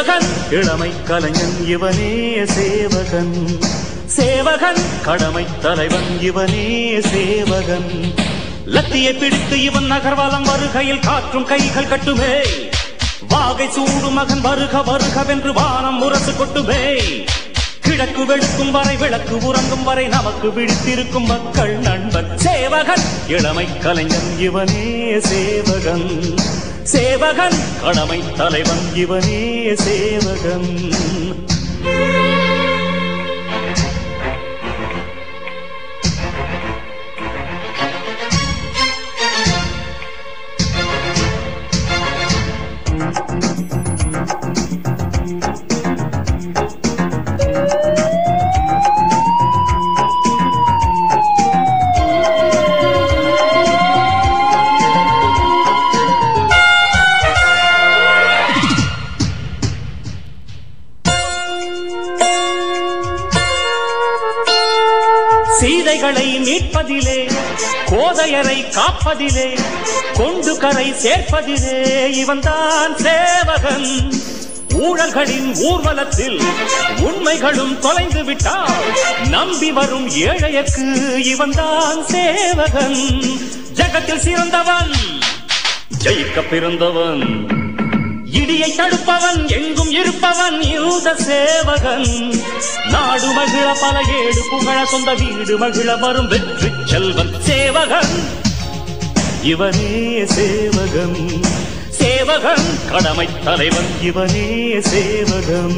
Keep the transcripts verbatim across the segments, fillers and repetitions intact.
சேவகன் இளமை கலைஞன் இவனே சேவகன் சேவகன் கடமை தலைவன் இவனே சேவகன் லத்தியை பிடித்து இவன் நகர்வலம் வருகையில் காற்றும் கைகள் கட்டுமே வாகை சூடு மகன் வருக வருகவென்று வானம் முரசு கொட்டுமே கிழக்கு வெளுக்கும் வரை விளக்கு உறங்கும் வரை நமக்கு விழித்திருக்கும் மக்கள் நண்பன் சேவகன் இளமை கலைஞன் இவனே சேவகன் சேவகன் கடமை தலைவன் இவனே சேவகன் சீதைகளை மீட்பதிலே கோதையரை காப்பதிலே கொண்டு கரை சேர்ப்பதிலே இவன்தான் சேவகன் ஊழல்களின் ஊர்வலத்தில் உண்மைகளும் தொலைந்து விட்டால் நம்பி வரும் ஏழையக்கு இவன்தான் சேவகன் ஜகத்தில் சிறந்தவன் ஜெயிக்க பிறந்தவன் இடியை தடுப்பவன் எங்கும் இருப்பவன் யூத சேவகன் நாடு மகிழ பல ஏடு புகழ சொந்த வீடு மகிழ வரும் வெற்றி செல்வன் சேவகன் இவனே சேவகன் சேவகன் கடமை தலைவன் இவனே சேவகன்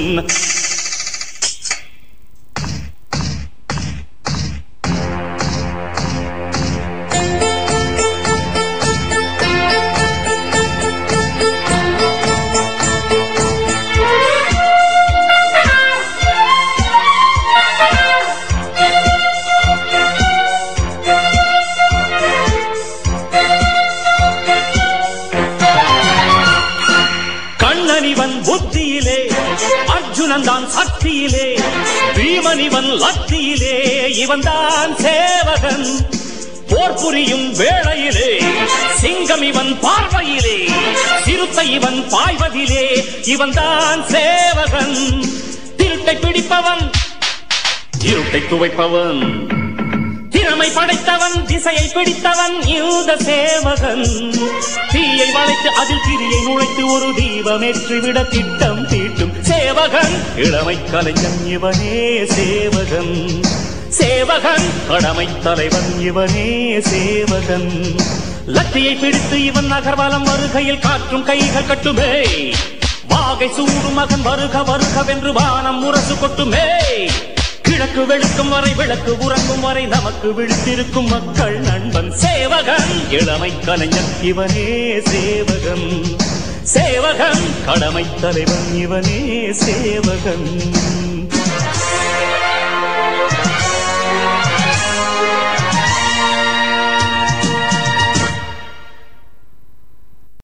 புத்தியிலே அர்ஜுனன் தான் சக்தியிலே பீமன் இவன் லத்தியிலே இவன் தான் சேவகன் போர் புரியும் வேளையிலே சிங்கம் இவன் பார்வையிலே சிறுத்தை இவன் பாய்வதிலே இவன் தான் சேவகன் திருட்டை பிடிப்பவன் இருட்டை துவைப்பவன் திறமை படைத்தவன் திசையை பிடித்தவன் யூத சேவகன் தீயை வளைத்து அதில் திரியை நுழைத்து ஒரு தீபமேற்றிவிட திட்டம் தீட்டும் சேவகன் இளமை கலைஞன் இவனே சேவகன் சேவகன் கடமை தலைவன் இவனே சேவகன் லத்தியை பிடித்து இவன் நகர்வலம் வருகையில் காற்றும் கைகள் கட்டுமே வாகை சூடு மகன் வருக வருகவென்று வானம் முரசு கொட்டுமே கிழக்கு வெளுக்கும் வரை விளக்கு உறங்கும் வரை நமக்கு விழித்திருக்கும் மக்கள் நண்பன் சேவகன் இளமை கலைஞன் இவனே சேவகன் சேவகன் கடமை தலைவன் இவனே சேவகன்